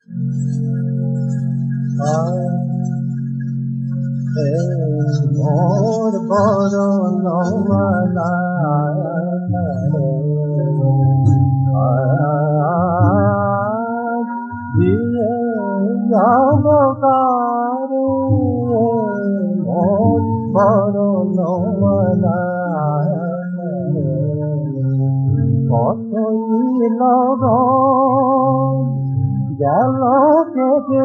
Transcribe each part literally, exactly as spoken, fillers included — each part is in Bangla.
मोर बड़ो नौमला दिए जाबकारे मोर बड़ो नौमला কতই লগন গেল কেটে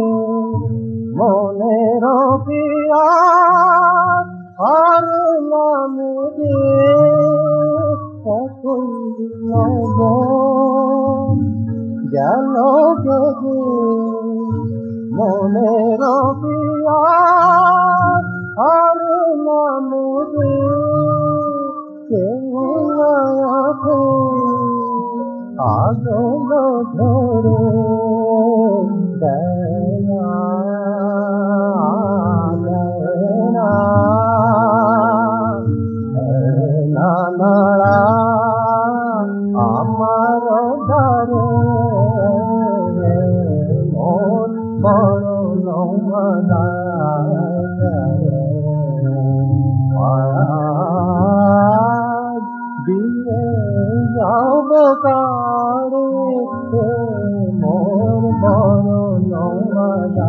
মনের পিয়াস হারলাম যে কতই লগন গেল কেটে মনের পিয়াস হারলাম যে আগলো ধরে দয়া দয়া নানা আমার ধরে মন বড় নমনা দিয়ে যাবকারে মোর বড় নমনা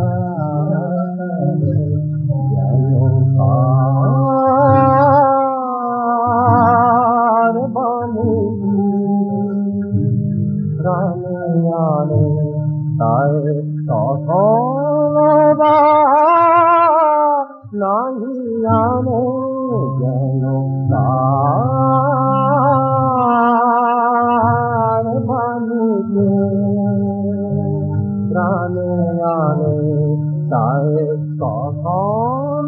জানকার বাণী প্রাণে আনে তাই সফলতা নাহি আনে যেন প্রাণে আনে তাই কখন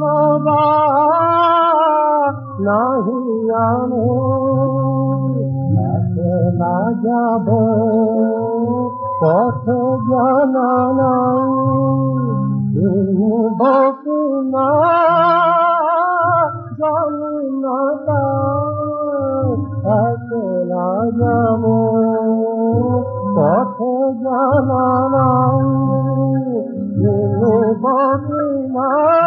নাহি আনে না যাব পথ জানা নাই বকি না জানি না একলা যাব পথ জানা নাই বকি না